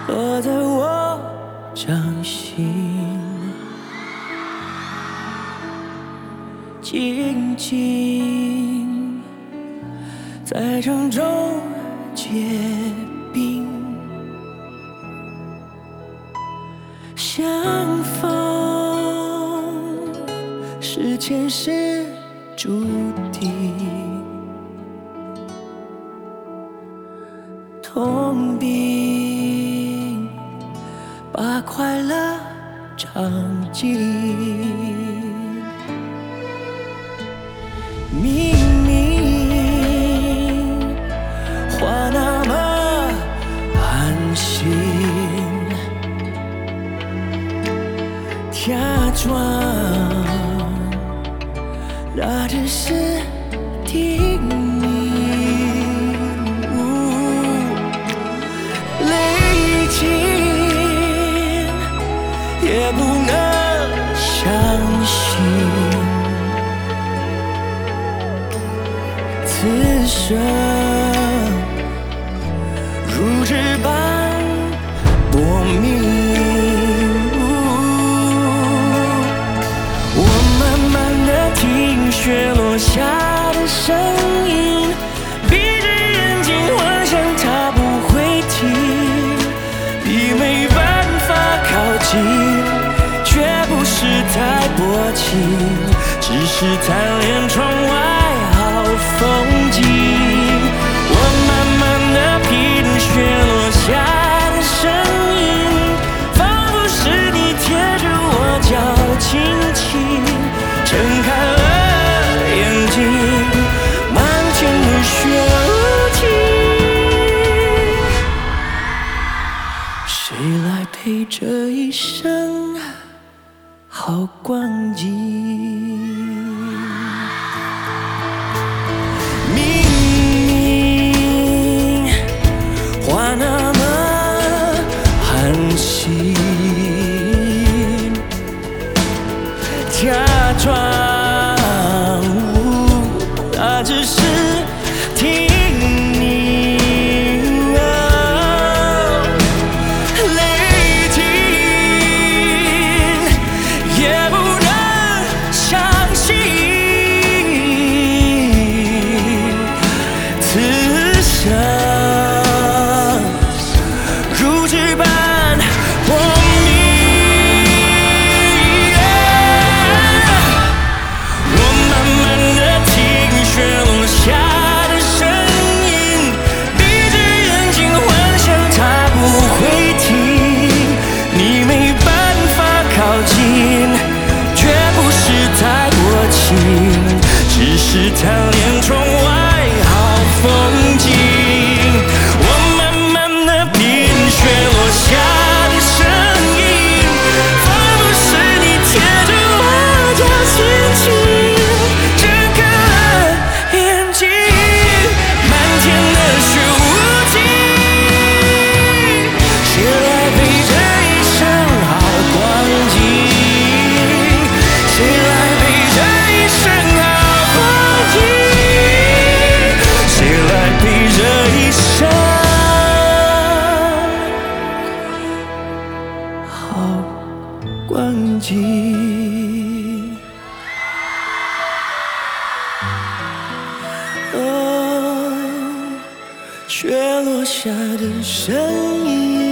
落在我掌心，静静在城中结冰，相逢是前世注定，痛并把快乐尝尽。明明话那么寒心，假装那只是听你，泪尽也不能相信，此生如纸般薄命。我慢慢地听雪落下的声音，闭着眼睛幻想它不会停，你没办法靠近，却不是太薄情，只是贪恋窗外好风景。我慢慢地品雪落下的声音，仿佛是你贴着我脚轻轻睁开了眼睛，漫天的雪无情，谁来陪这一生好光景？那么寒心，假装那只是听你，泪尽也不能相信，此生只是贪恋窗外好风景。我慢慢地品雪落下的声音，仿佛是你贴着我脚轻轻睁开了眼睛，漫天的雪无情，谁来陪这一生好光景？谁来陪这一生好光景？谁来陪这一生好光景？哦，雪落下的声音。